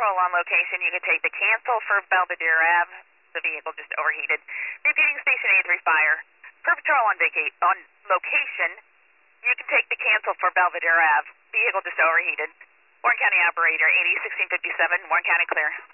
Patrol on location, you can take the cancel for Belvedere Ave. The vehicle just overheated. Repeating Station A3 Fire. Per Patrol on location, you can take the cancel for Belvedere Ave. Vehicle just overheated. Warren County Operator, 801657, Warren County clear.